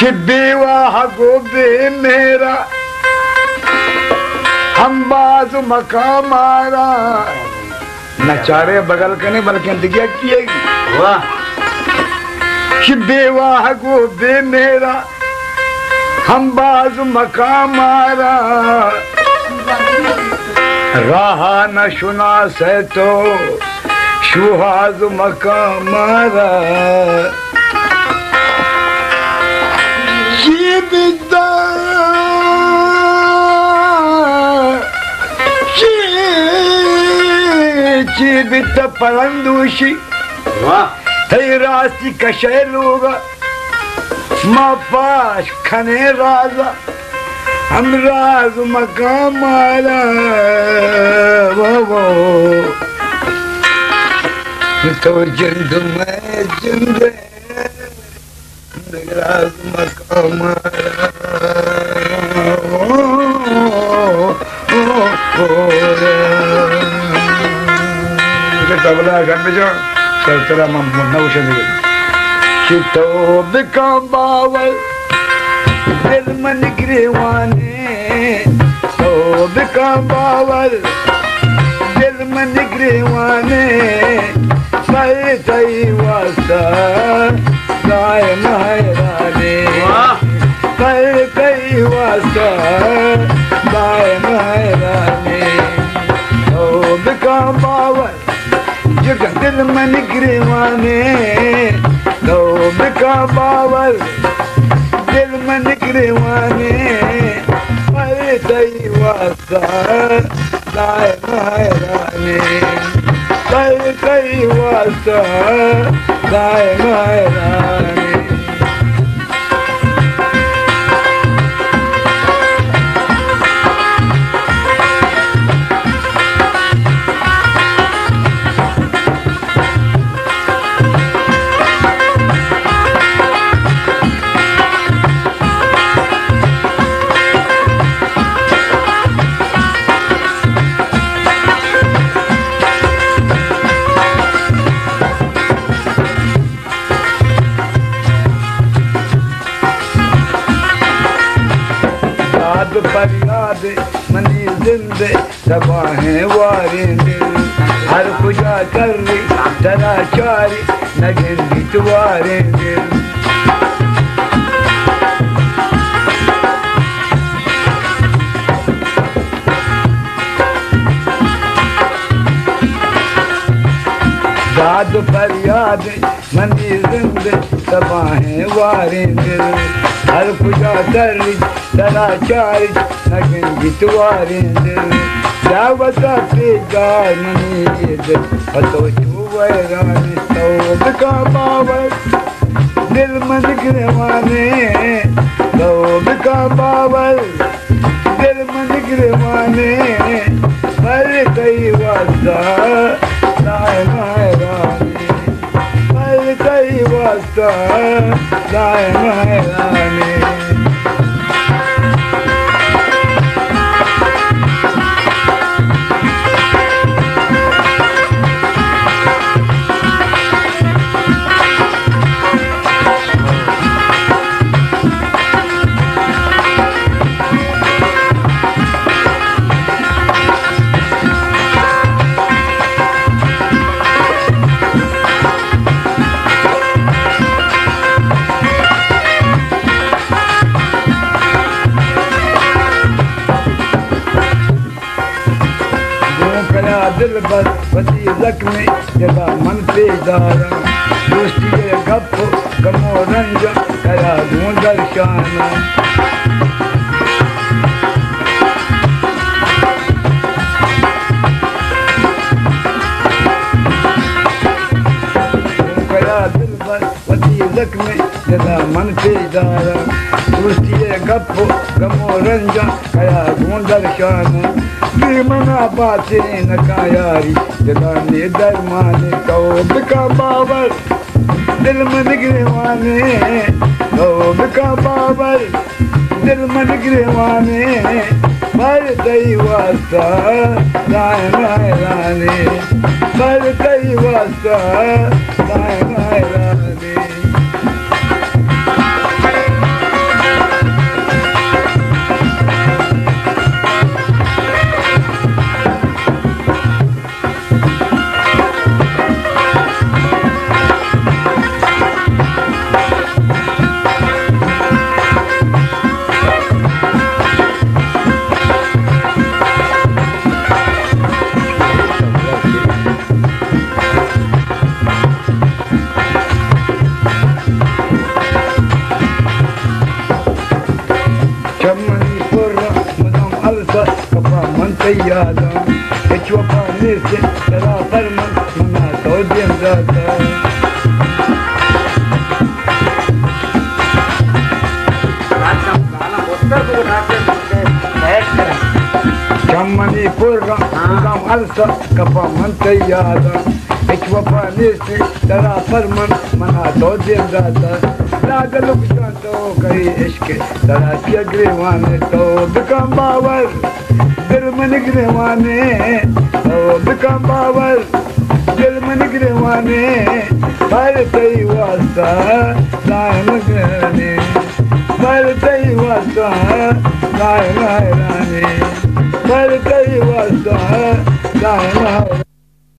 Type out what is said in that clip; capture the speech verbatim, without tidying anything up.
कि बेवाह को बे मेरा हम बाज मका मारा न चारे बगल करने बल्कि दिया किएगी वाह कि बेवाह को बे मेरा हम बाज मका मारा रहा न सुना से तो शुहाज मका मारा ये बिदा ये बिदा परंदूशी है रास्ती कशे लोग माँ पास खने राजा हम राज मका मारा वो वो तो जिंद में जिंद राज मका मारा तबला घर में जो सरतरा नौशनी चितो बिका बावल दिल मन ग्रेवाने तो बिका बावल दिल मन ग्रेवाने पर तई वासा गाय महराने पर तई वासा गाय महराने तो बिका बावल जग दिल मन ग्रेवाने तो बिका बावल दिल मन ग्रेवाने पर तई वासा गाय महराने पर तई वासा गाय महराने फरियाद मनी जिंदे दबाहें वारे दिल हर पूजा कर रही तरा चारी नगेंदी तुम्हारे दिल दाद फरियाद मनी जिंदे दबाहें वारे दिल हर पूजा कर रही तरा चारी नगन जितवारे दिल जावता पे गाननी दिल हतो चुवैरानी तो बिका बावल दिल मन ग्रेवाने तो बिका बावल दिल मन ग्रेवाने पर कई वासा गाय महरानी पर कई वासा गाय महरानी दिल बस बसी जख्मी जगा मन पे दारा दोस्ती गप गमो रंज करा दूं दर्शाना करा दिल बस बसी जख्मी जगा मन पे दारा दोस्ती गप गमो रंज करा दूं दर्शाना मना बातें न कायारी जगाने दरमाने तो बिका बाबर दिल मन गिरवाने तो बिका बाबर दिल मन गिरवाने पर तई वास्ता गाय महराने पर तई वास्ता गाय महराने तैयार पानी से तेरा फरमान मना तो दिन जाता मणिपुर गाँव अलसा कपा मन तैयार पानी से तेरा फरमान मना तो दिन जाता लाग लुक तो कही इश्क तेरा के गिरवाने तो बिकम बावर दिल में गिरवाने तो बिकम बावर दिल में गिरवाने पर तई वास्ता लाइन गने पर तई वास्ता लाइन रानी पर तई वास्ता लाइन